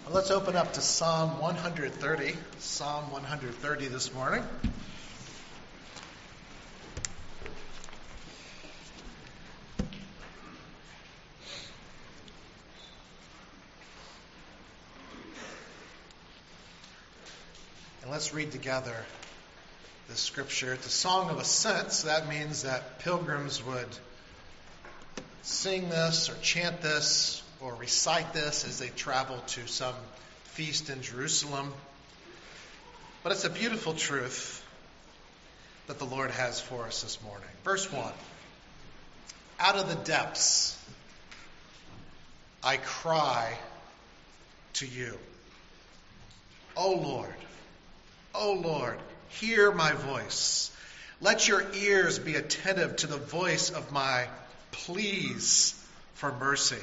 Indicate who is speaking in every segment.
Speaker 1: Let's open up to Psalm 130. Psalm 130 this morning. And let's read together this scripture. It's a song of ascents. That means that pilgrims would sing this or chant this or recite this as they travel to some feast in Jerusalem. But it's a beautiful truth that the Lord has for us this morning. Verse 1. Out of the depths I cry to you. O Lord, hear my voice. Let your ears be attentive to the voice of my pleas for mercy.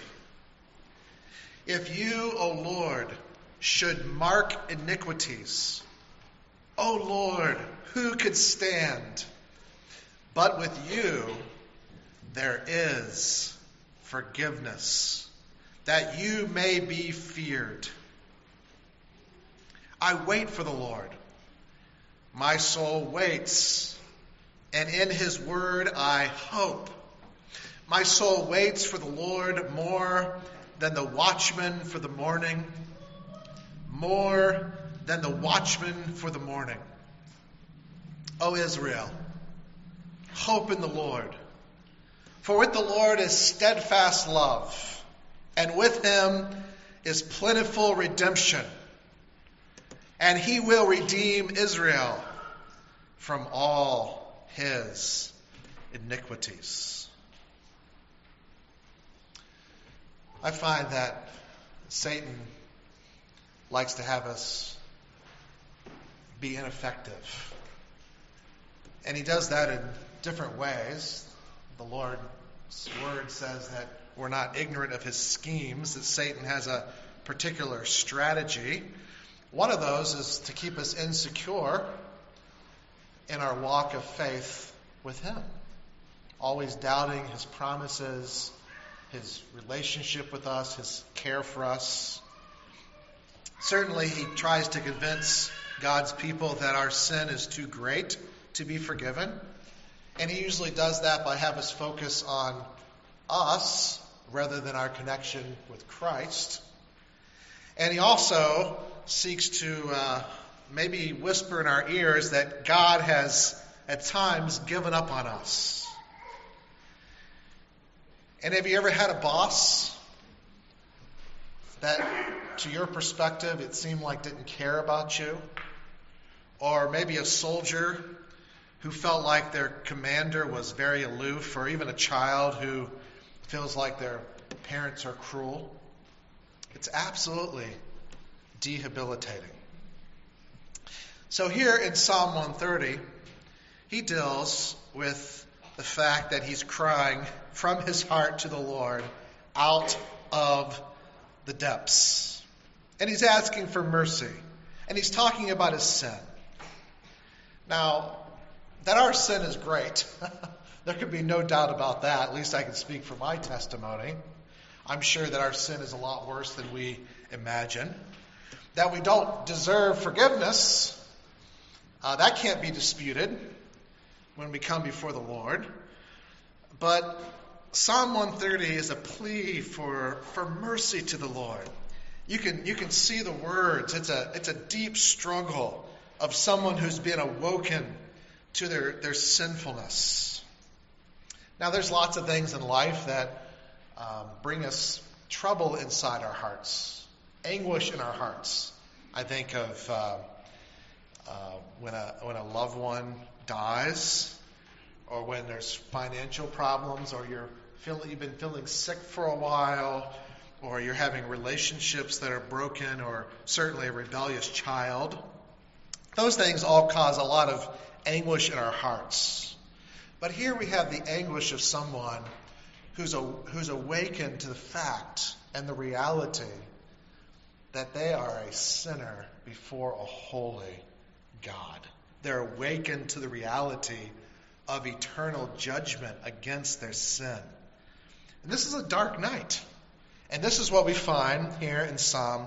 Speaker 1: If you, O Lord, should mark iniquities, O Lord, who could stand? But with you there is forgiveness, that you may be feared. I wait for the Lord. My soul waits, and in his word I hope. My soul waits for the Lord more than the watchman for the morning, more than the watchman for the morning. O Israel, hope in the Lord. For with the Lord is steadfast love, and with him is plentiful redemption. And he will redeem Israel from all his iniquities. I find that Satan likes to have us be ineffective. And he does that in different ways. The Lord's word says that we're not ignorant of his schemes, that Satan has a particular strategy. One of those is to keep us insecure in our walk of faith with him, always doubting his promises, his relationship with us, his care for us. Certainly, he tries to convince God's people that our sin is too great to be forgiven. And he usually does that by having us focus on us rather than our connection with Christ. And he also seeks to maybe whisper in our ears that God has at times given up on us. And have you ever had a boss that, to your perspective, it seemed like didn't care about you? Or maybe a soldier who felt like their commander was very aloof, or even a child who feels like their parents are cruel? It's absolutely debilitating. So here in Psalm 130, he deals with the fact that he's crying from his heart to the Lord out of the depths. And he's asking for mercy. And he's talking about his sin. Now, that our sin is great, there can be no doubt about that. At least I can speak for my testimony. I'm sure that our sin is a lot worse than we imagine. That we don't deserve forgiveness, that can't be disputed when we come before the Lord. But Psalm 130 is a plea for mercy to the Lord. You can see the words. It's a deep struggle of someone who's been awoken to their sinfulness. Now, there's lots of things in life that bring us trouble inside our hearts, anguish in our hearts. I think of when a loved one dies, or when there's financial problems, or you've been feeling sick for a while, or you're having relationships that are broken, or certainly a rebellious child. Those things all cause a lot of anguish in our hearts. But here we have the anguish of someone who's awakened to the fact and the reality that they are a sinner before a holy God. They're awakened to the reality of eternal judgment against their sin. And this is a dark night. And this is what we find here in Psalm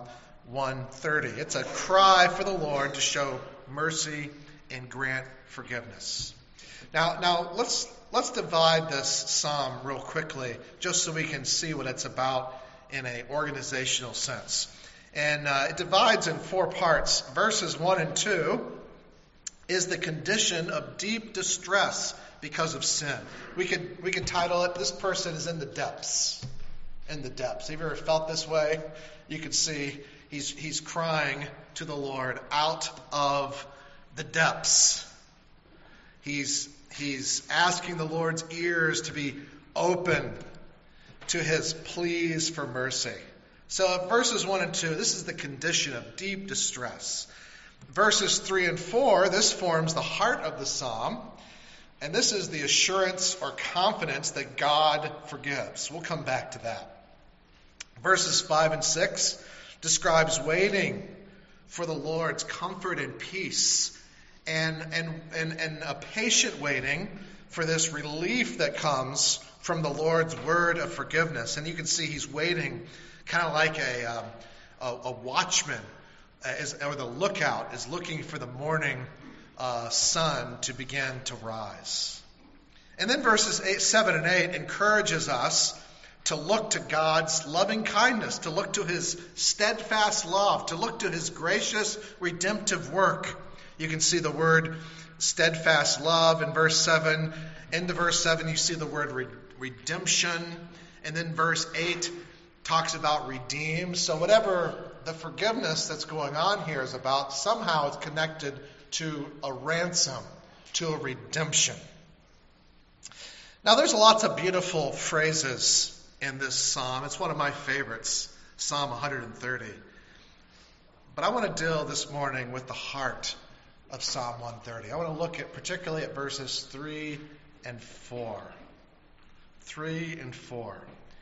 Speaker 1: 130. It's a cry for the Lord to show mercy and grant forgiveness. Now let's divide this psalm real quickly, just so we can see what it's about in an organizational sense. And it divides in 4 parts. Verses 1 and 2 is the condition of deep distress because of sin. We could title it, "This person is in the depths." In the depths. Have you ever felt this way? You can see he's crying to the Lord out of the depths. He's asking the Lord's ears to be open to his pleas for mercy. So verses 1 and 2, this is the condition of deep distress. Verses 3 and 4, this forms the heart of the psalm. And this is the assurance or confidence that God forgives. We'll come back to that. Verses 5 and 6 describes waiting for the Lord's comfort and peace, and a patient waiting for this relief that comes from the Lord's word of forgiveness. And you can see he's waiting kind of like a watchman or the lookout is looking for the morning sun to begin to rise. And then verses 7 and 8 encourages us to look to God's loving kindness, to look to his steadfast love, to look to his gracious redemptive work. You can see the word steadfast love in verse 7. Into verse 7 you see the word redemption. And then verse 8 talks about redeem. So whatever the forgiveness that's going on here is about, somehow it's connected to a ransom, to a redemption. Now there's lots of beautiful phrases in this psalm. It's one of my favorites, Psalm 130. But I want to deal this morning with the heart of Psalm 130. I want to look at particularly at verses 3 and 4. 3 and 4.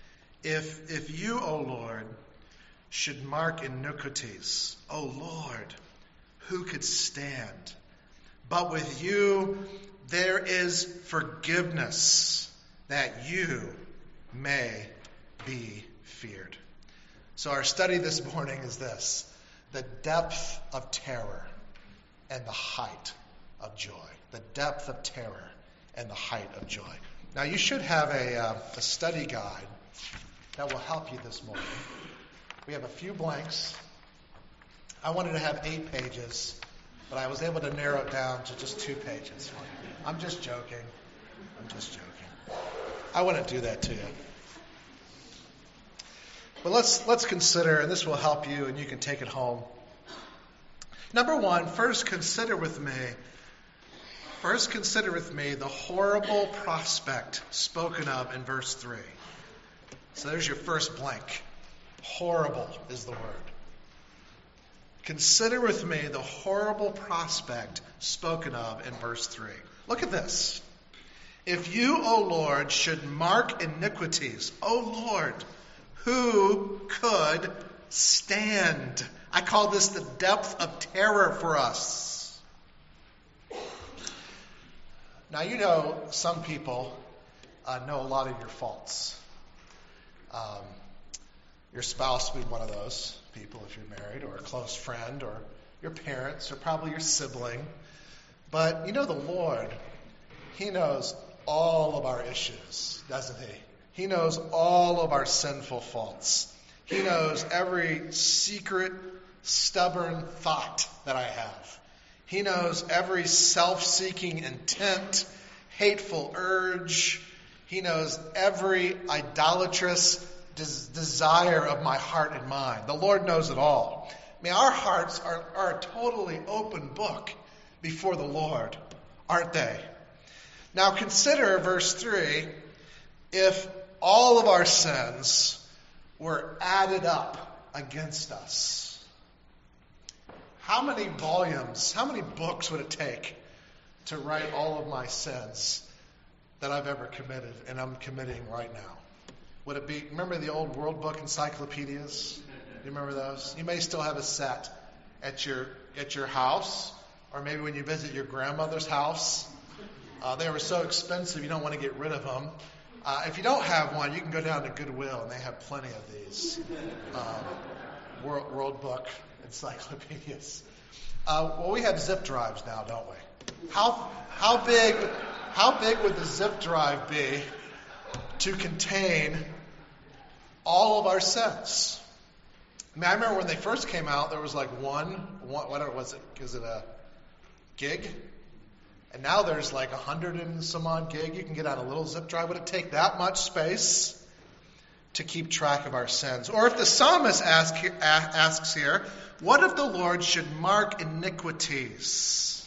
Speaker 1: If you, O Lord, should mark iniquities, O Lord, who could stand? But with you there is forgiveness, that you may be feared. So our study this morning is this: the depth of terror and the height of joy. The depth of terror and the height of joy. Now you should have a study guide that will help you this morning. We have a few blanks. I wanted to have 8 pages, but I was able to narrow it down to just 2 pages. I'm just joking. I wouldn't do that to you. But let's consider, and this will help you, and you can take it home. Number 1, first consider with me the horrible prospect spoken of in verse 3. So there's your first blank. Horrible is the word. Consider with me the horrible prospect spoken of in verse 3. Look at this. If you, O Lord, should mark iniquities, O Lord, who could stand? I call this the depth of terror for us. Now, you know, some people know a lot of your faults. Your spouse would be one of those people if you're married, or a close friend, or your parents, or probably your sibling. But you know, the Lord, he knows all of our issues, doesn't he? He knows all of our sinful faults. He knows every secret, stubborn thought that I have. He knows every self-seeking intent, hateful urge. He knows every idolatrous desire of my heart and mind. The Lord knows it all. I mean, our hearts are a totally open book before the Lord, aren't they? Now consider verse 3. If all of our sins were added up against us, how many volumes, how many books would it take to write all of my sins that I've ever committed and I'm committing right now? Would it be, remember the old World Book encyclopedias? You remember those? You may still have a set at your house, or maybe when you visit your grandmother's house. They were so expensive you don't want to get rid of them. If you don't have one, you can go down to Goodwill, and they have plenty of these. World Book encyclopedias. Well, we have zip drives now, don't we? How big would the zip drive be to contain all of our sins? I mean, I remember when they first came out, there was like one whatever was it? Is it a gig? And now there's like 100 and some odd gig you can get on a little zip drive. Would it take that much space to keep track of our sins? Or if the psalmist asks here, what if the Lord should mark iniquities?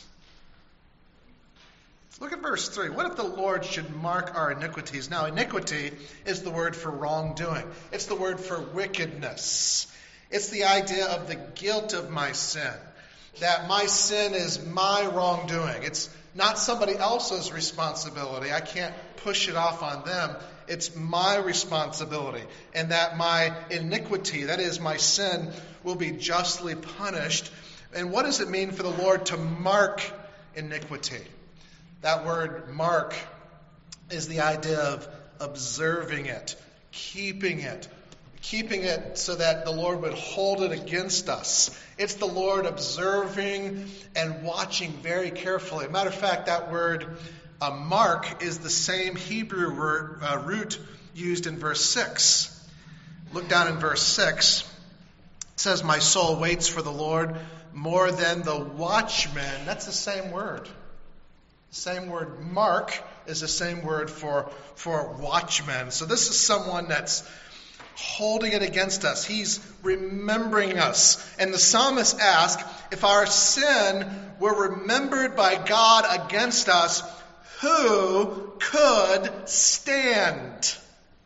Speaker 1: Look at verse 3. What if the Lord should mark our iniquities? Now, iniquity is the word for wrongdoing. It's the word for wickedness. It's the idea of the guilt of my sin. That my sin is my wrongdoing. It's not somebody else's responsibility. I can't push it off on them. It's my responsibility. And that my iniquity, that is my sin, will be justly punished. And what does it mean for the Lord to mark iniquity? That word mark is the idea of observing it, keeping it so that the Lord would hold it against us. It's the Lord observing and watching very carefully. Matter of fact, that word mark is the same Hebrew word, root used in verse 6. Look down in verse 6. It says, my soul waits for the Lord more than the watchman. That's the same word. The same word mark is the same word for watchman. So this is someone that's holding it against us. He's remembering us. And the psalmist asks, if our sin were remembered by God against us, who could stand?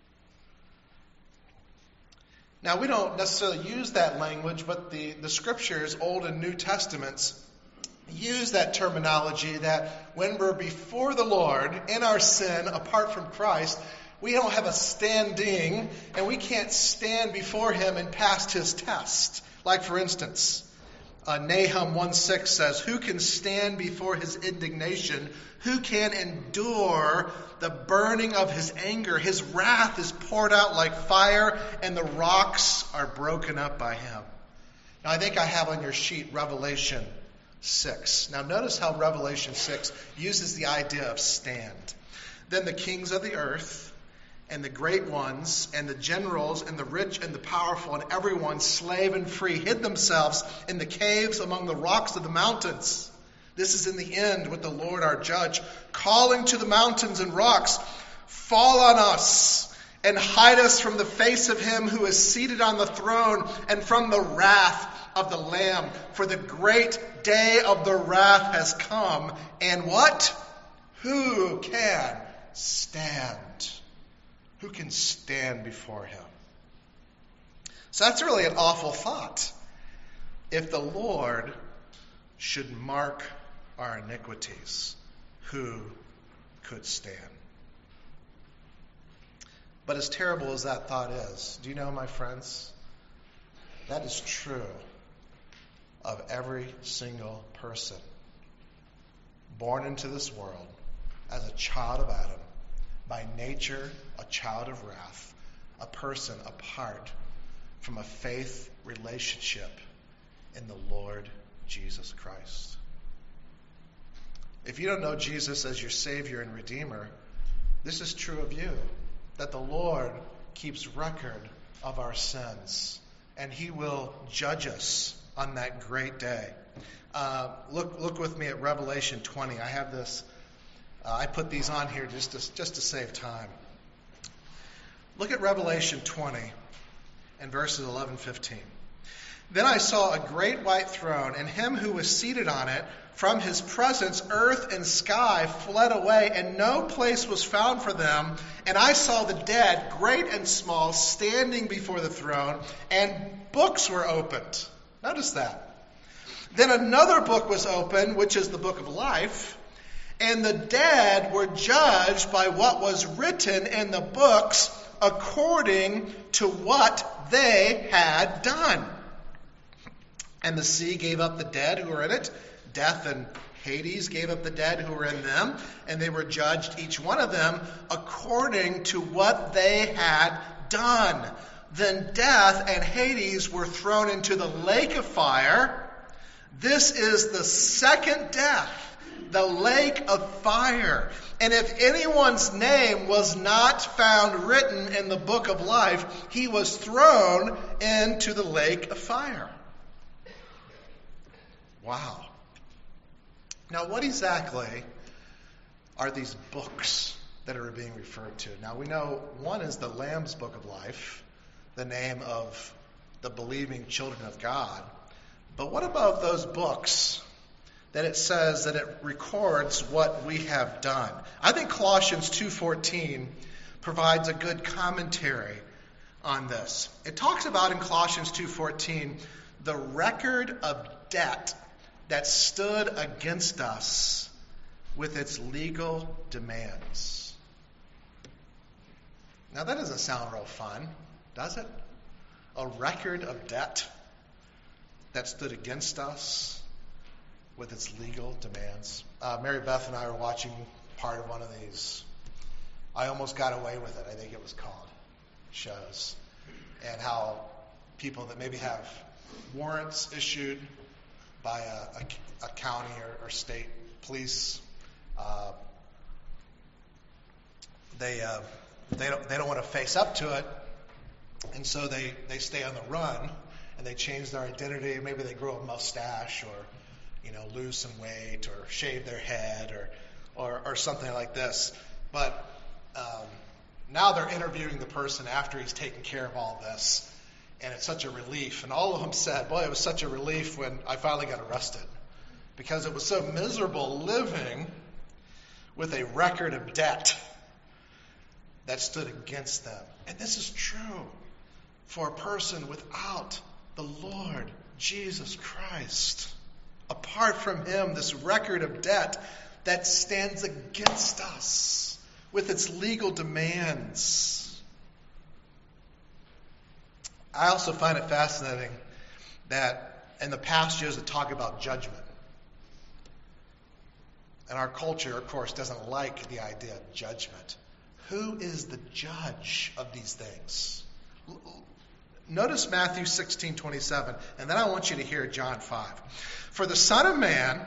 Speaker 1: Now, we don't necessarily use that language, but the scriptures, Old and New Testaments, use that terminology that when we're before the Lord in our sin, apart from Christ, we don't have a standing, and we can't stand before Him and pass His test. Like, for instance, Nahum 1:6 says, who can stand before His indignation? Who can endure the burning of His anger? His wrath is poured out like fire, and the rocks are broken up by Him. Now, I think I have on your sheet Revelation 6. Now, notice how Revelation 6 uses the idea of stand. Then the kings of the earth, and the great ones, and the generals, and the rich, and the powerful, and everyone, slave and free, hid themselves in the caves among the rocks of the mountains. This is in the end with the Lord our judge, calling to the mountains and rocks, fall on us, and hide us from the face of Him who is seated on the throne, and from the wrath of the Lamb. For the great day of the wrath has come, and what? Who can stand? Who can stand before Him? So that's really an awful thought. If the Lord should mark our iniquities, who could stand? But as terrible as that thought is, do you know, my friends, that is true of every single person born into this world as a child of Adam, by nature a child of wrath, a person apart from a faith relationship in the Lord Jesus Christ. If you don't know Jesus as your Savior and Redeemer, this is true of you, that the Lord keeps record of our sins, and He will judge us on that great day. Look with me at Revelation 20. I have this. I put these on here just to save time. Look at Revelation 20 and verses 11-15. Then I saw a great white throne, and Him who was seated on it. From His presence, earth and sky fled away, and no place was found for them. And I saw the dead, great and small, standing before the throne, and books were opened. Notice that. Then another book was opened, which is the book of life. And the dead were judged by what was written in the books according to what they had done. And the sea gave up the dead who were in it. Death and Hades gave up the dead who were in them. And they were judged, each one of them, according to what they had done. then death and Hades were thrown into the lake of fire. This is the second death, the lake of fire. And if anyone's name was not found written in the book of life, he was thrown into the lake of fire. Wow. Now, what exactly are these books that are being referred to? Now, we know one is the Lamb's Book of Life, the name of the believing children of God. But what about those books that it says that it records what we have done? I think Colossians 2:14 provides a good commentary on this. It talks about in Colossians 2:14 the record of debt that stood against us with its legal demands. Now that doesn't sound real fun, does it? A record of debt that stood against us with its legal demands. Mary Beth and I were watching part of one of these. I Almost Got Away with It, I think it was called, shows. And how people that maybe have warrants issued by a county or state police, they don't want to face up to it, and so they stay on the run and they change their identity. Maybe they grow a mustache, or lose some weight, or shave their head, or something like this. But now they're interviewing the person after he's taken care of all this, and it's such a relief. And all of them said, boy, it was such a relief when I finally got arrested, because it was so miserable living with a record of debt that stood against them. And this is true for a person without the Lord Jesus Christ. Apart from him, this record of debt that stands against us with its legal demands. I also find it fascinating that in the passages that talk about judgment, and our culture, of course, doesn't like the idea of judgment. Who is the judge of these things? Notice Matthew 16:27, and then I want you to hear John 5. For the Son of Man,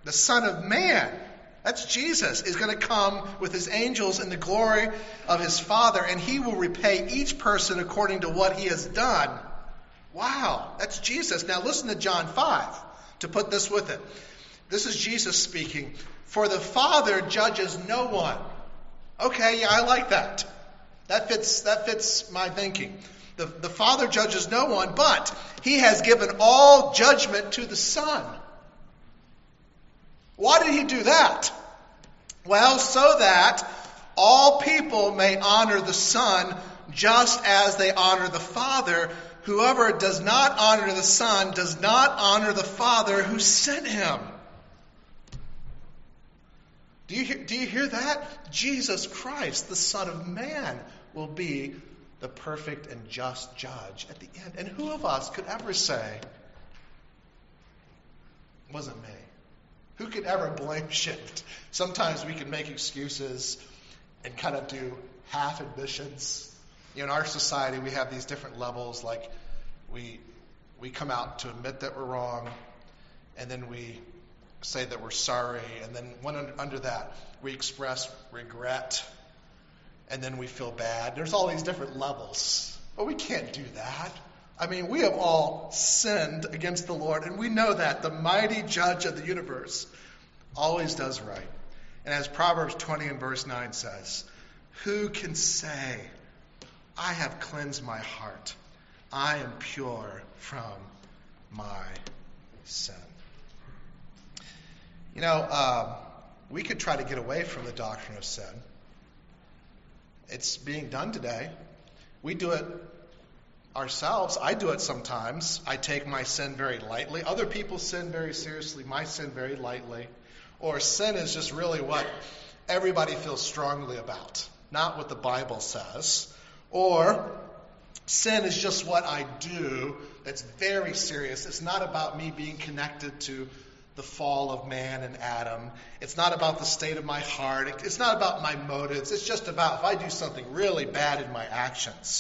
Speaker 1: that's Jesus, is going to come with his angels in the glory of his Father, and he will repay each person according to what he has done. Wow, that's Jesus. Now listen to John 5 to put this with it. This is Jesus speaking. For the Father judges no one. Okay, yeah, I like that. That fits my thinking. The Father judges no one, but he has given all judgment to the Son. Why did he do that? Well, so that all people may honor the Son just as they honor the Father. Whoever does not honor the Son does not honor the Father who sent him. Do you hear that? Jesus Christ, the Son of Man, will be the perfect and just judge at the end. And who of us could ever say, it wasn't me? Who could ever blame shift? Sometimes we can make excuses and kind of do half admissions. In our society, we have these different levels. Like we come out to admit that we're wrong, and then we say that we're sorry, and then under that, we express regret, and then we feel bad. There's all these different levels. But we can't do that. I mean, we have all sinned against the Lord, and we know that the mighty judge of the universe always does right. And as Proverbs 20 and verse 9 says, who can say, I have cleansed my heart. I am pure from my sin. We could try to get away from the doctrine of sin. It's being done today. We do it ourselves. I do it sometimes. I take my sin very lightly. Other people sin very seriously. My sin very lightly. Or sin is just really what everybody feels strongly about, not what the Bible says. Or sin is just what I do that's very serious. It's not about me being connected to the fall of man and Adam. It's not about the state of my heart. It's not about my motives. It's just about if I do something really bad in my actions,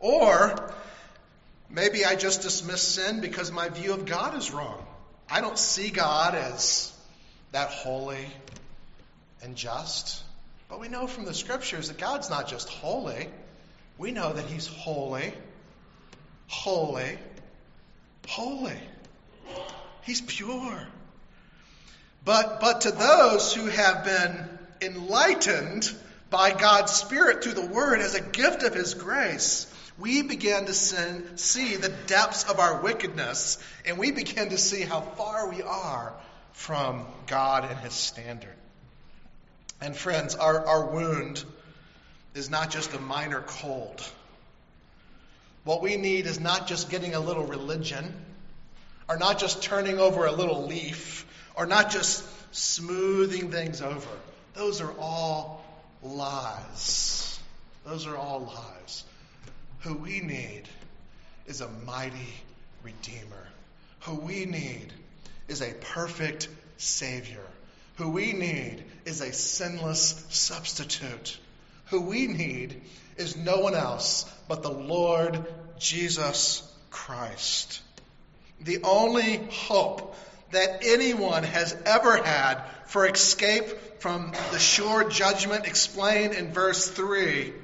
Speaker 1: Or maybe I just dismiss sin because my view of God is wrong. I don't see God as that holy and just. But we know from the Scriptures that God's not just holy. We know that He's holy, holy, holy. He's pure. But to those who have been enlightened by God's Spirit through the Word as a gift of His grace, we begin to see the depths of our wickedness, and we begin to see how far we are from God and His standard. And friends, our wound is not just a minor cold. What we need is not just getting a little religion, or not just turning over a little leaf, or not just smoothing things over. Those are all lies. Those are all lies. Who we need is a mighty Redeemer. Who we need is a perfect Savior. Who we need is a sinless substitute. Who we need is no one else but the Lord Jesus Christ. The only hope that anyone has ever had for escape from the sure judgment explained in verse 3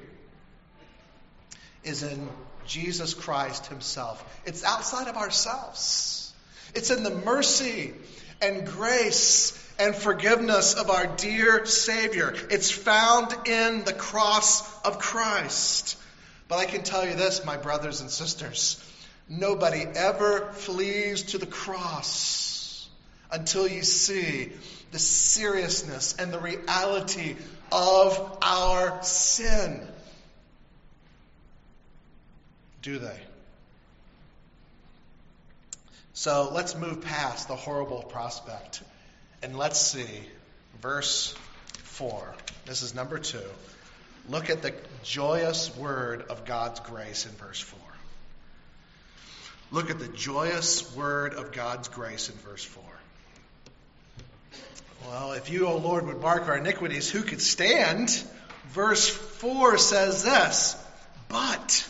Speaker 1: is in Jesus Christ Himself. It's outside of ourselves. It's in the mercy and grace and forgiveness of our dear Savior. It's found in the cross of Christ. But I can tell you this, my brothers and sisters, nobody ever flees to the cross until you see the seriousness and the reality of our sin. Do they? So let's move past the horrible prospect and let's see verse 4. This is number 2. Look at the joyous word of God's grace in verse 4. Look at the joyous word of God's grace in verse 4. Well, if you, O Lord, would mark our iniquities, who could stand? Verse 4 says this, But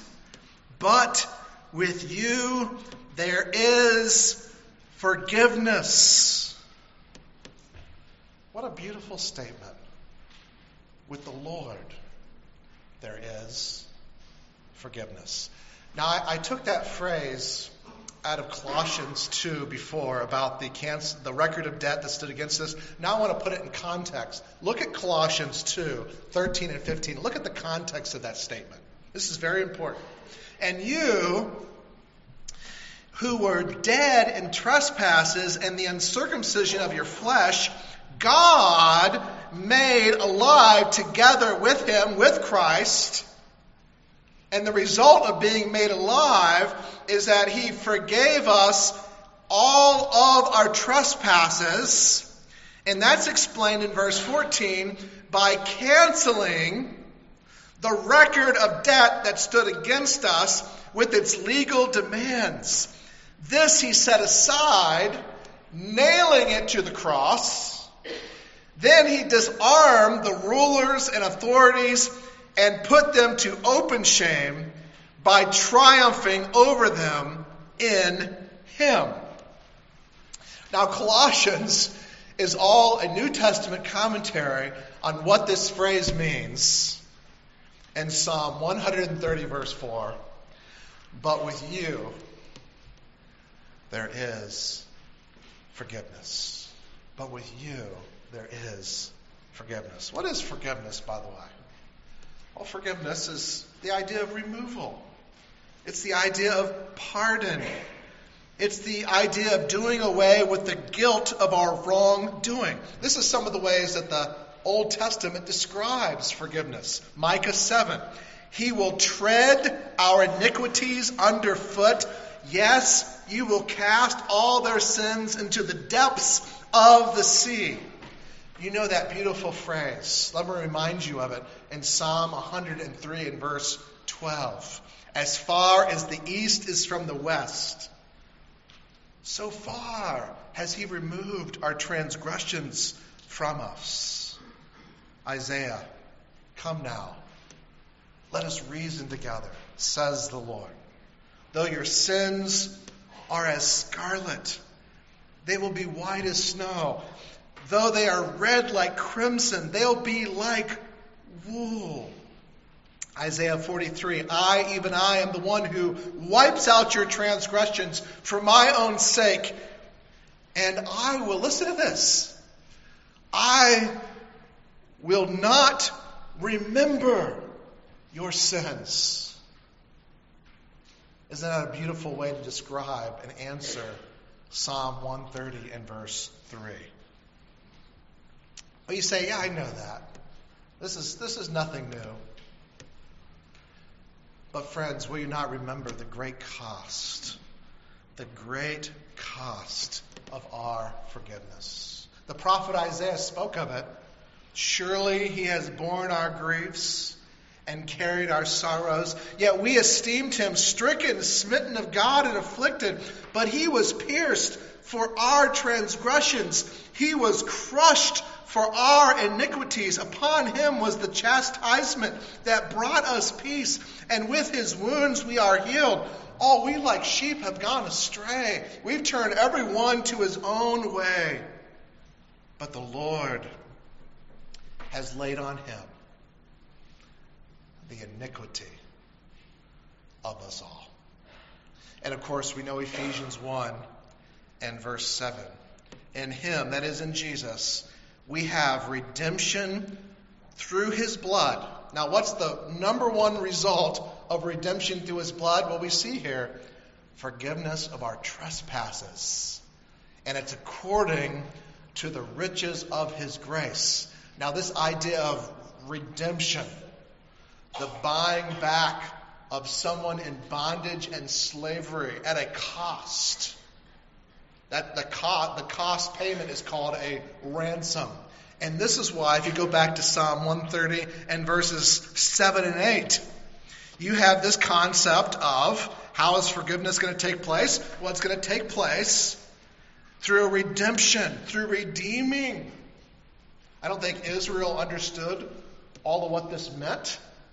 Speaker 1: with you there is forgiveness. What a beautiful statement. With the Lord there is forgiveness. Now, I took that phrase out of Colossians 2 before about the record of debt that stood against us. Now I want to put it in context. Look at Colossians 2, 13 and 15. Look at the context of that statement. This is very important. And you, who were dead in trespasses and the uncircumcision of your flesh, God made alive together with Him, with Christ. And the result of being made alive is that He forgave us all of our trespasses. And that's explained in verse 14 by canceling the record of debt that stood against us with its legal demands. This He set aside, nailing it to the cross. Then He disarmed the rulers and authorities and put them to open shame by triumphing over them in Him. Now, Colossians is all a New Testament commentary on what this phrase means. In Psalm 130, verse 4, but with you there is forgiveness. But with you there is forgiveness. What is forgiveness, by the way? Well, forgiveness is the idea of removal. It's the idea of pardon. It's the idea of doing away with the guilt of our wrongdoing. This is some of the ways that the Old Testament describes forgiveness. Micah 7. He will tread our iniquities underfoot. Yes, you will cast all their sins into the depths of the sea. You know that beautiful phrase. Let me remind you of it in Psalm 103 and verse 12. As far as the east is from the west, so far has He removed our transgressions from us. Isaiah, come now. Let us reason together. says the Lord. Though your sins are as scarlet, they will be white as snow. Though they are red like crimson, they'll be like wool. Isaiah 43, I, even I, am the one who wipes out your transgressions for my own sake. And I will, listen to this, I will not remember your sins. Isn't that a beautiful way to describe and answer Psalm 130 and verse 3? Well, you say, yeah, I know that. This is nothing new. But friends, will you not remember the great cost of our forgiveness? The prophet Isaiah spoke of it. Surely he has borne our griefs and carried our sorrows. Yet we esteemed him stricken, smitten of God, and afflicted. But he was pierced for our transgressions. He was crushed for our iniquities. Upon him was the chastisement that brought us peace, and with his wounds we are healed. All we like sheep have gone astray. We've turned every one to his own way. But the Lord has laid on him the iniquity of us all. And of course, we know Ephesians 1 and verse 7. In him, that is in Jesus, we have redemption through his blood. Now, what's the number one result of redemption through his blood? Well, we see here forgiveness of our trespasses. And it's according to the riches of his grace. Now, this idea of redemption, the buying back of someone in bondage and slavery at a cost. That the cost payment is called a ransom. And this is why, if you go back to Psalm 130 and verses 7 and 8, you have this concept of how is forgiveness going to take place? Well, it's going to take place through redemption, through redeeming. I don't think Israel understood all of what this meant.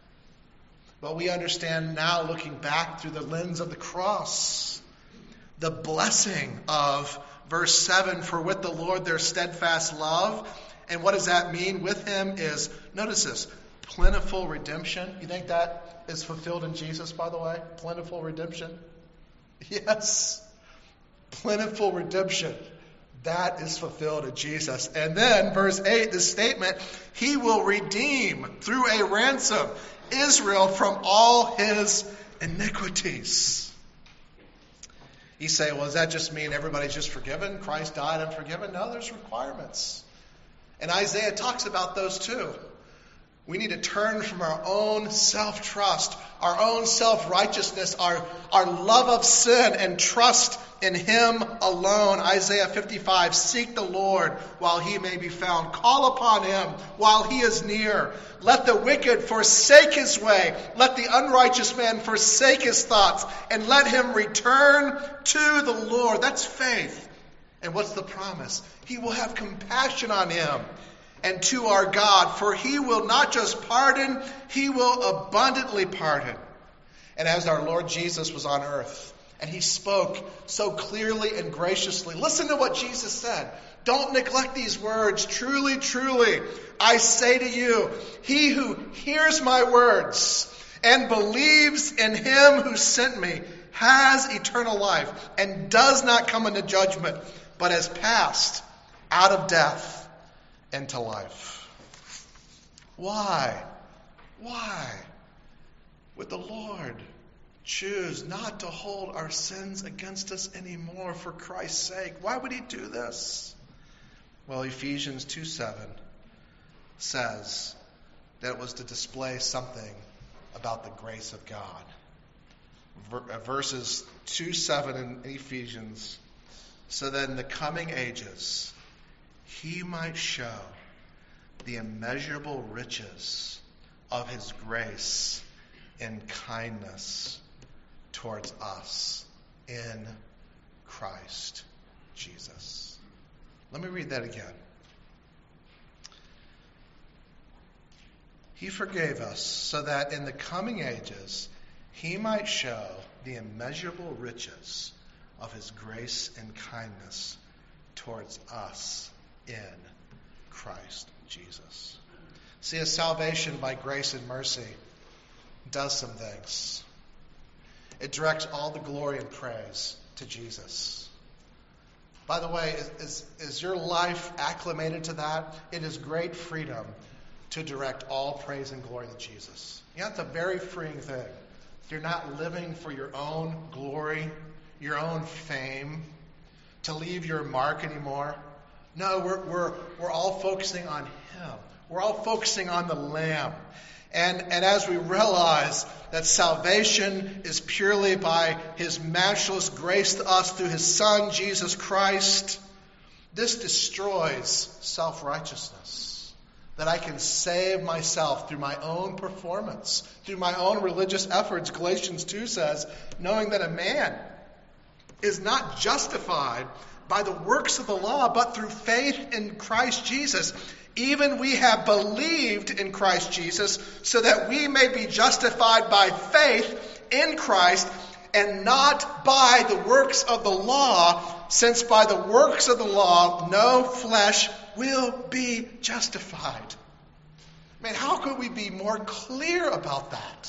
Speaker 1: But we understand now, looking back through the lens of the cross, the blessing of verse 7, for with the Lord their steadfast love. And what does that mean? With him is, notice this, plentiful redemption. You think that is fulfilled in Jesus, by the way? Plentiful redemption? Yes. Plentiful redemption. That is fulfilled in Jesus. And then, verse 8, this statement, he will redeem through a ransom Israel from all his iniquities. You say, well, does that just mean everybody's just forgiven? Christ died and forgiven? No, there's requirements. And Isaiah talks about those too. We need to turn from our own self-trust, our own self-righteousness, our love of sin, and trust in him alone. Isaiah 55, seek the Lord while he may be found. Call upon him while he is near. Let the wicked forsake his way. Let the unrighteous man forsake his thoughts. And let him return to the Lord. That's faith. And what's the promise? He will have compassion on him. And to our God, for he will not just pardon, he will abundantly pardon. And as our Lord Jesus was on earth, and he spoke so clearly and graciously, listen to what Jesus said. Don't neglect these words. Truly, truly, I say to you, he who hears my words and believes in him who sent me has eternal life and does not come into judgment, but has passed out of death into life. Why? Why would the Lord choose not to hold our sins against us anymore for Christ's sake? Why would he do this? Well, Ephesians 2:7 says that it was to display something about the grace of God. Verses 2:7 in Ephesians, so that in the coming ages he might show the immeasurable riches of his grace and kindness towards us in Christ Jesus. Let me read that again. He forgave us so that in the coming ages he might show the immeasurable riches of his grace and kindness towards us in Christ Jesus. See, a salvation by grace and mercy does some things. It directs all the glory and praise to Jesus. By the way, is your life acclimated to that? It is great freedom to direct all praise and glory to Jesus. Yeah, it's a very freeing thing. You're not living for your own glory, your own fame, to leave your mark anymore. No, we're all focusing on him. We're all focusing on the Lamb. And as we realize that salvation is purely by his matchless grace to us through his Son, Jesus Christ, this destroys self-righteousness. That I can save myself through my own performance, through my own religious efforts. Galatians 2 says, knowing that a man is not justified by the works of the law, but through faith in Christ Jesus. Even we have believed in Christ Jesus, so that we may be justified by faith in Christ, and not by the works of the law, since by the works of the law no flesh will be justified. I mean, how could we be more clear about that?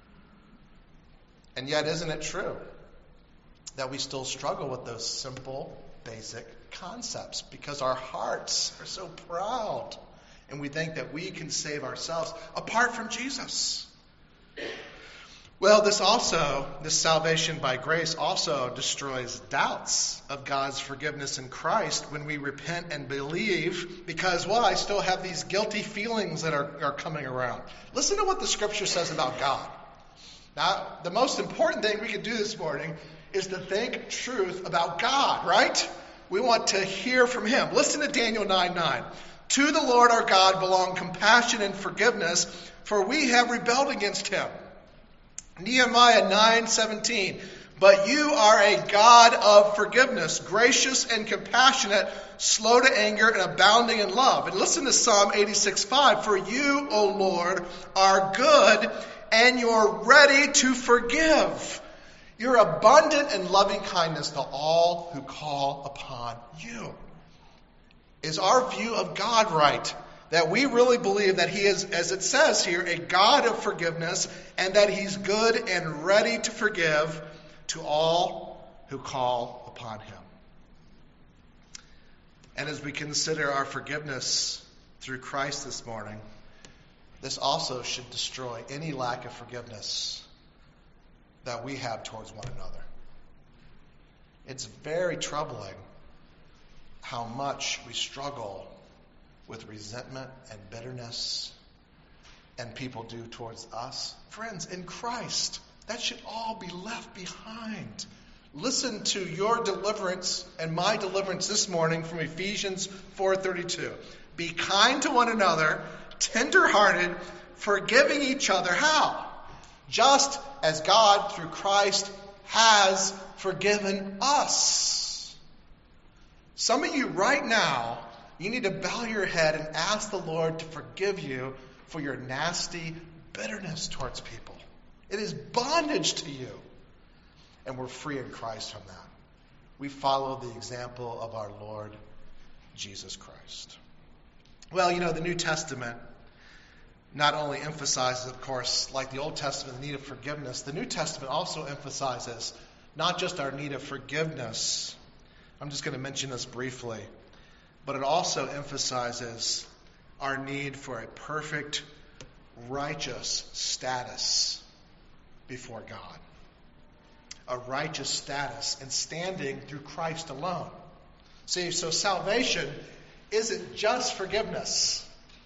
Speaker 1: And yet, isn't it true that we still struggle with those simple, basic concepts because our hearts are so proud and we think that we can save ourselves apart from Jesus? Well, this salvation by grace also destroys doubts of God's forgiveness in Christ when we repent and believe, because, well, I still have these guilty feelings that are coming around. Listen to what the Scripture says about God. Now, the most important thing we can do this morning is to think truth about God, right? We want to hear from him. Listen to Daniel 9:9. To the Lord our God belong compassion and forgiveness, for we have rebelled against him. Nehemiah 9:17. But you are a God of forgiveness, gracious and compassionate, slow to anger and abounding in love. And listen to Psalm 86:5. For you, O Lord, are good and you're ready to forgive. You're abundant in loving kindness to all who call upon you. Is our view of God right? That we really believe that he is, as it says here, a God of forgiveness, and that he's good and ready to forgive to all who call upon him. And as we consider our forgiveness through Christ this morning, this also should destroy any lack of forgiveness that we have towards one another. It's very troubling how much we struggle with resentment and bitterness, and people do towards us. Friends, in Christ, that should all be left behind. Listen to your deliverance and my deliverance this morning from Ephesians 4:32. Be kind to one another, tender-hearted, forgiving each other. How? Just as God, through Christ, has forgiven us. Some of you right now, you need to bow your head and ask the Lord to forgive you for your nasty bitterness towards people. It is bondage to you. And we're free in Christ from that. We follow the example of our Lord Jesus Christ. Well, the New Testament not only emphasizes, of course, like the Old Testament, the need of forgiveness, the New Testament also emphasizes not just our need of forgiveness. I'm just going to mention this briefly. But it also emphasizes our need for a perfect, righteous status before God. A righteous status and standing through Christ alone. See, so salvation isn't just forgiveness.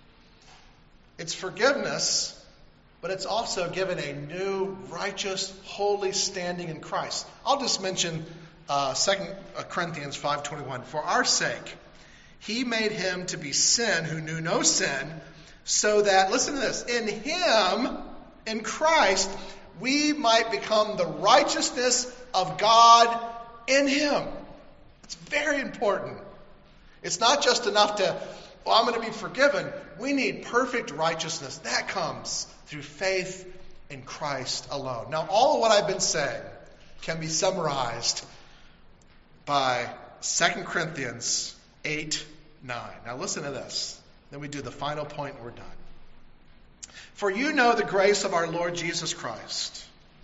Speaker 1: It's forgiveness, but it's also given a new, righteous, holy standing in Christ. I'll just mention 2 Corinthians 5:21. For our sake, he made him to be sin who knew no sin, so that, listen to this, in him, in Christ, we might become the righteousness of God in him. It's very important. It's not just enough to, I'm going to be forgiven. We need perfect righteousness. That comes through faith in Christ alone. Now, all of what I've been saying can be summarized by 2 Corinthians 8:9. Now listen to this. Then we do the final point and we're done. For you know the grace of our Lord Jesus Christ.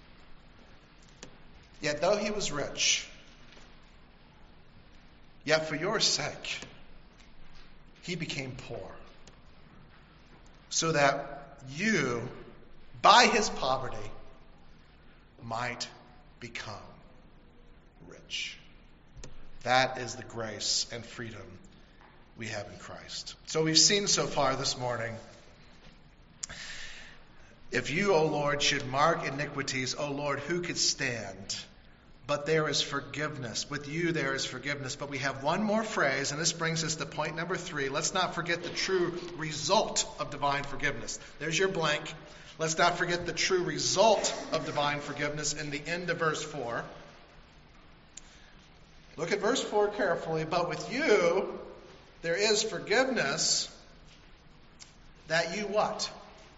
Speaker 1: Yet though he was rich, yet for your sake he became poor, so that you, by his poverty, might become rich. That is the grace and freedom we have in Christ. So we've seen so far this morning, if you, O Lord, should mark iniquities, O Lord, who could stand? But there is forgiveness. With you there is forgiveness. But we have one more phrase, and this brings us to point number 3. Let's not forget the true result of divine forgiveness. There's your blank. Let's not forget the true result of divine forgiveness in the end of verse 4. Look at verse 4 carefully. But with you there is forgiveness, that you what?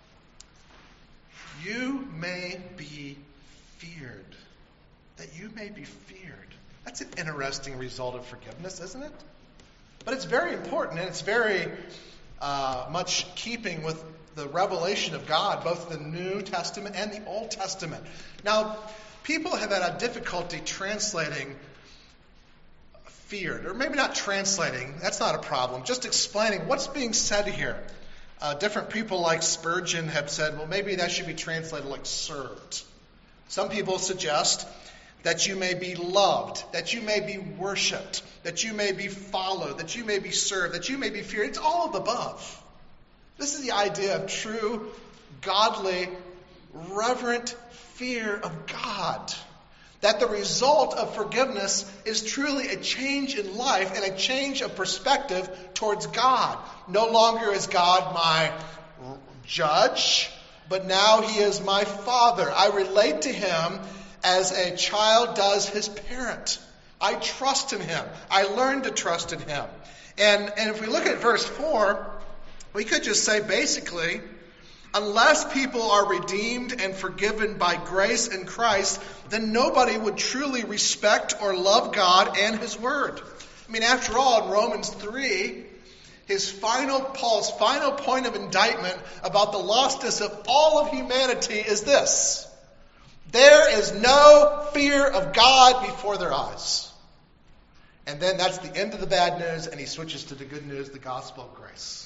Speaker 1: You may be feared. That you may be feared. That's an interesting result of forgiveness, isn't it? But it's very important, and it's very much keeping with the revelation of God, both the New Testament and the Old Testament. Now, people have had a difficulty translating feared, or maybe not translating, that's not a problem, just explaining what's being said here. Different people like Spurgeon have said, well, maybe that should be translated like served. Some people suggest that you may be loved, that you may be worshipped, that you may be followed, that you may be served, that you may be feared. It's all of the above. This is the idea of true, godly, reverent fear of God. That the result of forgiveness is truly a change in life and a change of perspective towards God. No longer is God my judge, but now he is my Father. I relate to him as a child does his parent. I trust in him. I learn to trust in him. And if we look at verse 4, we could just say basically, unless people are redeemed and forgiven by grace in Christ, then nobody would truly respect or love God and his word. I mean, after all, in Romans 3, Paul's final point of indictment about the lostness of all of humanity is this: there is no fear of God before their eyes. And then that's the end of the bad news, and he switches to the good news, the gospel of grace.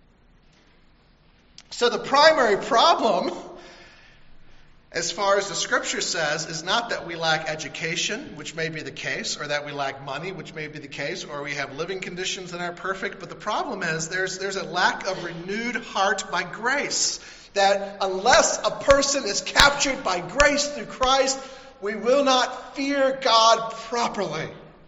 Speaker 1: So the primary problem, as far as the scripture says, is not that we lack education, which may be the case, or that we lack money, which may be the case, or we have living conditions that aren't perfect. But the problem is there's a lack of renewed heart by grace. That unless a person is captured by grace through Christ, we will not fear God properly.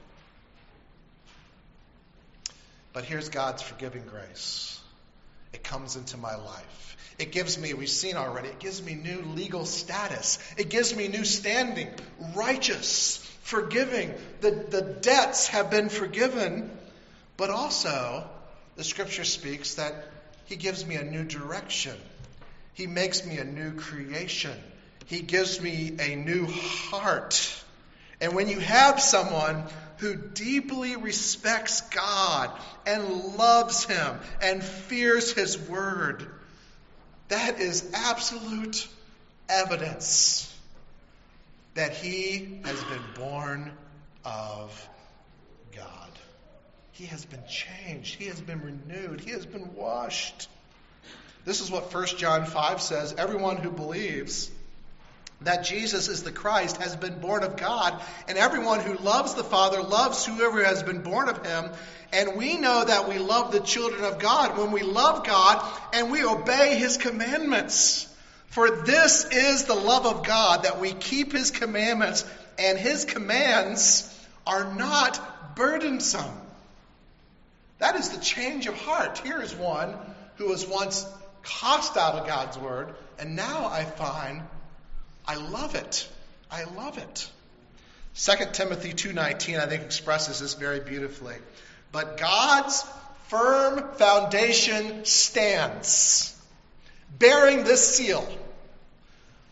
Speaker 1: But here's God's forgiving grace. It comes into my life. It gives me, we've seen already, it gives me new legal status. It gives me new standing, righteous, forgiving. The debts have been forgiven, but also the scripture speaks that he gives me a new direction. He makes me a new creation. He gives me a new heart. And when you have someone who deeply respects God and loves him and fears his word, that is absolute evidence that he has been born of God. He has been changed. He has been renewed. He has been washed. This is what 1 John 5 says. Everyone who believes that Jesus is the Christ has been born of God, and everyone who loves the Father loves whoever has been born of him. And we know that we love the children of God when we love God and we obey his commandments. For this is the love of God, that we keep his commandments, and his commands are not burdensome. That is the change of heart. Here is one who was once hostile to God's word, and now I find I love it. I love it. 2 Timothy 2:19, I think, expresses this very beautifully. But God's firm foundation stands, bearing this seal.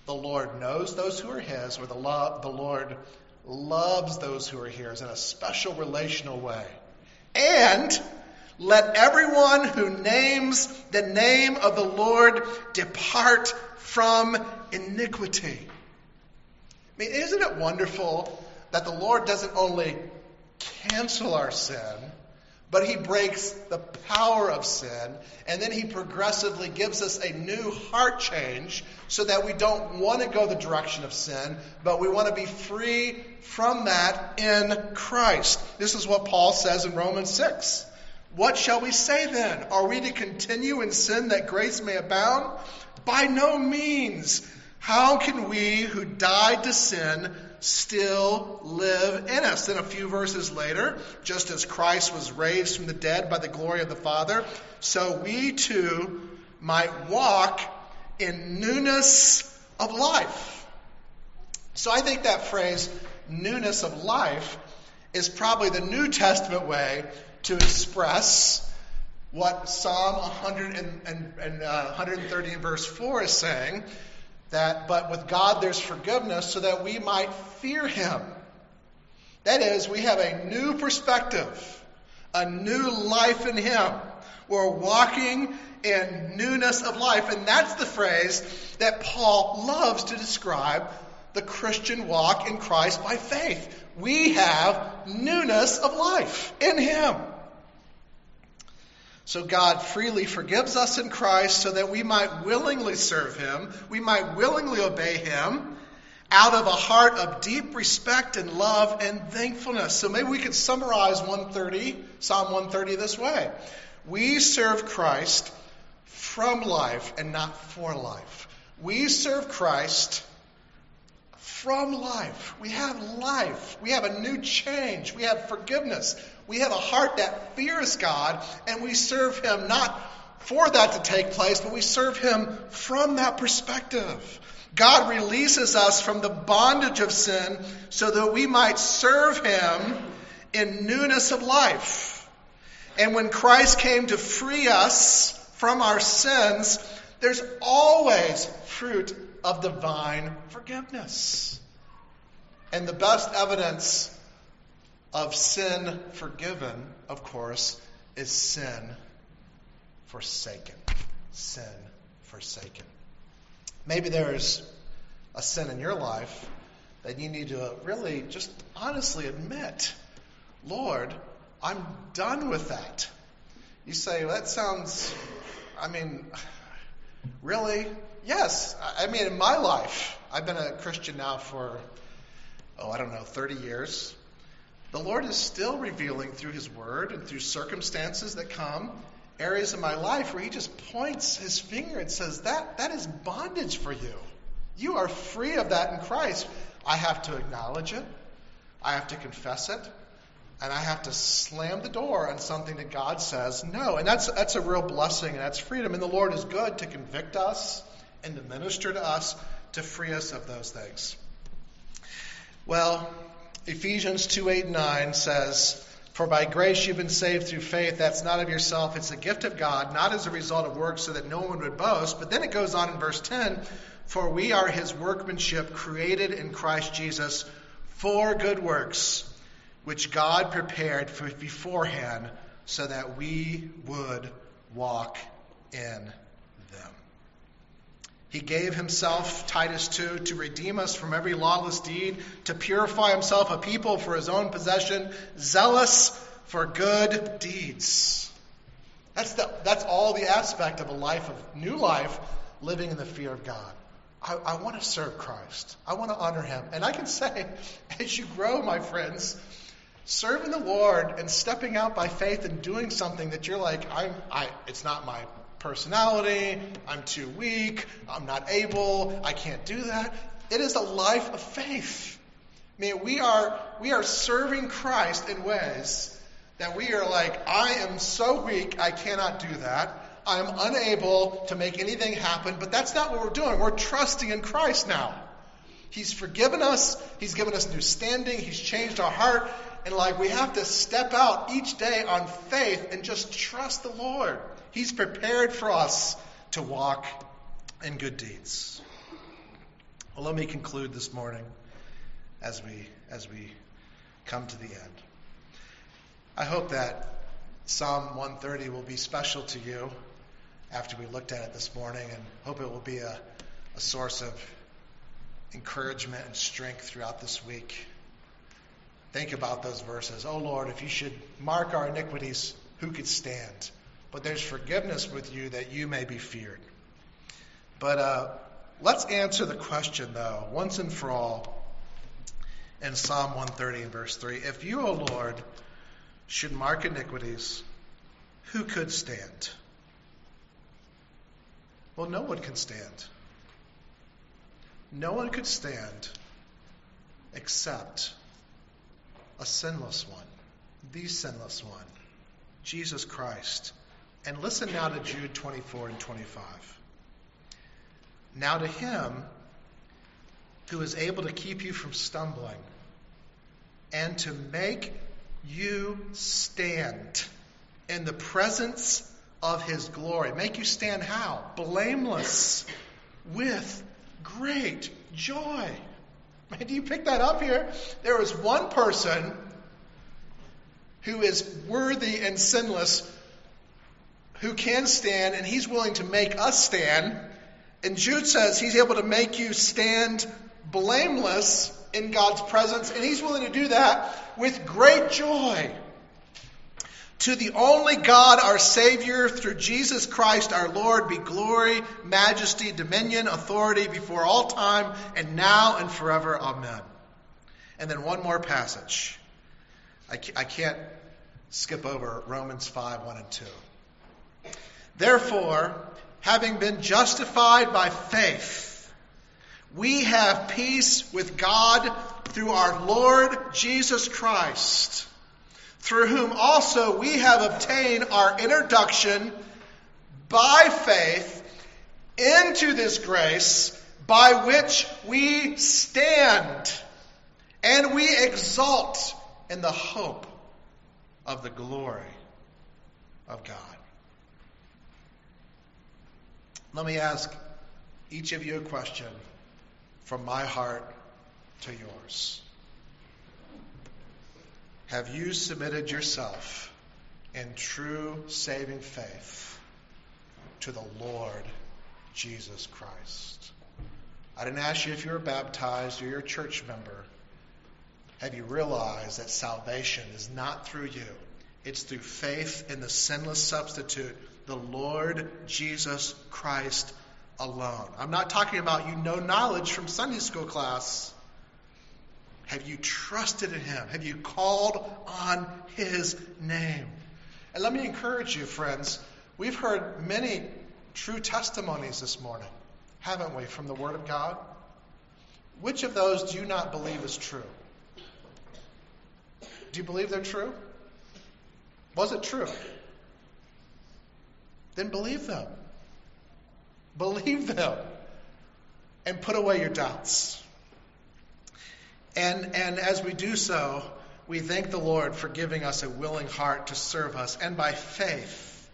Speaker 1: The Lord knows those who are his, or the Lord loves those who are his in a special relational way. And let everyone who names the name of the Lord depart from iniquity. I mean, isn't it wonderful that the Lord doesn't only cancel our sin, but he breaks the power of sin, and then he progressively gives us a new heart change so that we don't want to go the direction of sin, but we want to be free from that in Christ. This is what Paul says in Romans 6. What shall we say then? Are we to continue in sin that grace may abound? By no means. How can we who died to sin still live in us? Then a few verses later, just as Christ was raised from the dead by the glory of the Father, so we too might walk in newness of life. So I think that phrase, newness of life, is probably the New Testament way to express what Psalm 130 in verse 4 is saying, that but with God there's forgiveness so that we might fear him. That is, we have a new perspective, a new life in him. We're walking in newness of life. And that's the phrase that Paul loves to describe the Christian walk in Christ by faith. We have newness of life in him. So God freely forgives us in Christ so that we might willingly serve him, we might willingly obey him out of a heart of deep respect and love and thankfulness. So maybe we could summarize Psalm 130 this way. We serve Christ from life and not for life. We serve Christ from life. We have life. We have a new change. We have forgiveness. We have a heart that fears God, and we serve him not for that to take place, but we serve him from that perspective. God releases us from the bondage of sin so that we might serve him in newness of life. And when Christ came to free us from our sins, there's always fruit of divine forgiveness. And the best evidence of sin forgiven, of course, is sin forsaken. Sin forsaken. Maybe there's a sin in your life that you need to really just honestly admit, Lord, I'm done with that. You say, well, that sounds, really? Yes. In my life, I've been a Christian now for, 30 years. The Lord is still revealing through his word and through circumstances that come, areas of my life where he just points his finger and says, that is bondage for you. You are free of that in Christ. I have to acknowledge it. I have to confess it. And I have to slam the door on something that God says no. And that's a real blessing, and that's freedom. And the Lord is good to convict us and to minister to us to free us of those things. Well, Ephesians 2:8-9 says, for by grace you've been saved through faith. That's not of yourself. It's a gift of God, not as a result of works so that no one would boast. But then it goes on in verse 10, for we are his workmanship created in Christ Jesus for good works, which God prepared for beforehand so that we would walk in them. He gave himself, Titus 2, to redeem us from every lawless deed, to purify himself a people for his own possession, zealous for good deeds. That's all the aspect of a life of new life, living in the fear of God. I want to serve Christ. I want to honor him. And I can say, as you grow, my friends, serving the Lord and stepping out by faith and doing something that you're like, it's not my personality, I'm too weak, I'm not able, I can't do that. It is a life of faith. We are serving Christ in ways that we are like, I am so weak, I cannot do that. I'm unable to make anything happen, but that's not what we're doing. We're trusting in Christ now. He's forgiven us, he's given us new standing, he's changed our heart, and we have to step out each day on faith and just trust the Lord. He's prepared for us to walk in good deeds. Well, let me conclude this morning as we come to the end. I hope that Psalm 130 will be special to you after we looked at it this morning, and hope it will be a source of encouragement and strength throughout this week. Think about those verses. Oh Lord, if you should mark our iniquities, who could stand? But there's forgiveness with you that you may be feared. But let's answer the question, though, once and for all, in Psalm 130 and verse 3. If you, O Lord, should mark iniquities, who could stand? Well, no one can stand. No one could stand except a sinless one, the sinless one, Jesus Christ. And listen now to Jude 24 and 25. Now to him who is able to keep you from stumbling and to make you stand in the presence of his glory. Make you stand how? Blameless, with great joy. Do you pick that up here? There is one person who is worthy and sinless, who can stand, and he's willing to make us stand. And Jude says he's able to make you stand blameless in God's presence, and he's willing to do that with great joy. To the only God, our Savior, through Jesus Christ our Lord, be glory, majesty, dominion, authority before all time, and now and forever. Amen. And then one more passage. I can't skip over Romans 5, 1 and 2. Therefore, having been justified by faith, we have peace with God through our Lord Jesus Christ, through whom also we have obtained our introduction by faith into this grace by which we stand, and we exult in the hope of the glory of God. Let me ask each of you a question from my heart to yours. Have you submitted yourself in true saving faith to the Lord Jesus Christ? I didn't ask you if you were baptized or you're a church member. Have you realized that salvation is not through you? It's through faith in the sinless substitute, the Lord Jesus Christ alone. I'm not talking about knowledge from Sunday school class. Have you trusted in him? Have you called on his name? And let me encourage you, friends. We've heard many true testimonies this morning, haven't we, from the Word of God? Which of those do you not believe is true? Do you believe they're true? Was it true? Then believe them. Believe them. And put away your doubts. And as we do so, we thank the Lord for giving us a willing heart to serve us. And by faith,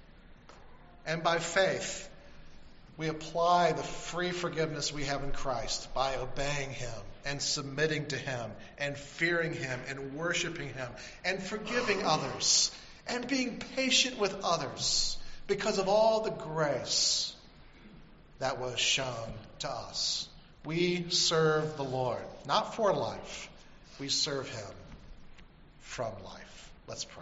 Speaker 1: we apply the free forgiveness we have in Christ by obeying him and submitting to him and fearing him and worshiping him and forgiving others and being patient with others because of all the grace that was shown to us. We serve the Lord, not for life. We serve him from life. Let's pray.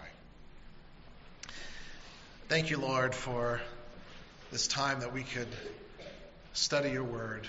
Speaker 1: Thank you, Lord, for this time that we could study your word.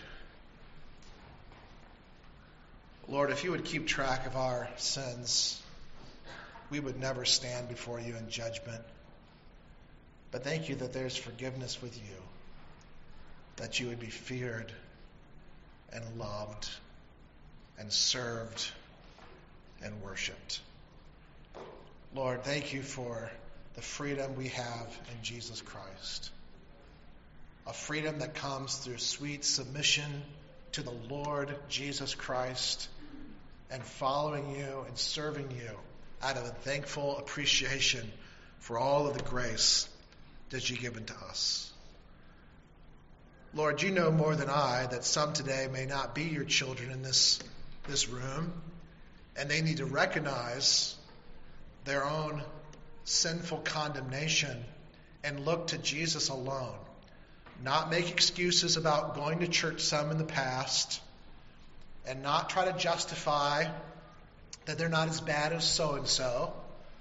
Speaker 1: Lord, if you would keep track of our sins, we would never stand before you in judgment. But thank you that there's forgiveness with you, that you would be feared and loved and served and worshipped. Lord, thank you for the freedom we have in Jesus Christ. A freedom that comes through sweet submission to the Lord Jesus Christ and following you and serving you out of a thankful appreciation for all of the grace that you've given to us. Lord, you know more than I that some today may not be your children in this room, and they need to recognize their own sinful condemnation and look to Jesus alone. Not make excuses about going to church some in the past, and not try to justify that they're not as bad as so-and-so.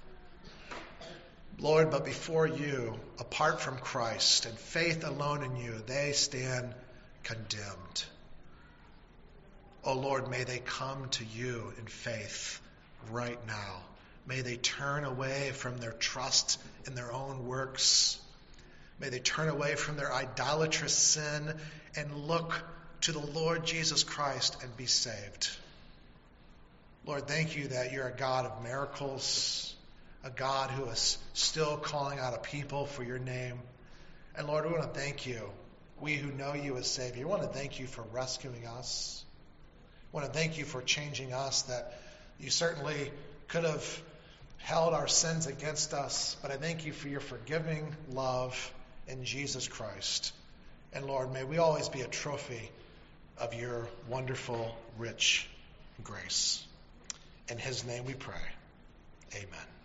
Speaker 1: Lord, but before you, apart from Christ and faith alone in you, they stand condemned. Oh Lord, may they come to you in faith right now. May they turn away from their trust in their own works. May they turn away from their idolatrous sin and look to the Lord Jesus Christ and be saved. Lord, thank you that you're a God of miracles, a God who is still calling out a people for your name. And Lord, we want to thank you, we who know you as Savior. We want to thank you for rescuing us. We want to thank you for changing us, that you certainly could have held our sins against us, but I thank you for your forgiving love in Jesus Christ. And Lord, may we always be a trophy of your wonderful, rich grace. In his name we pray. Amen.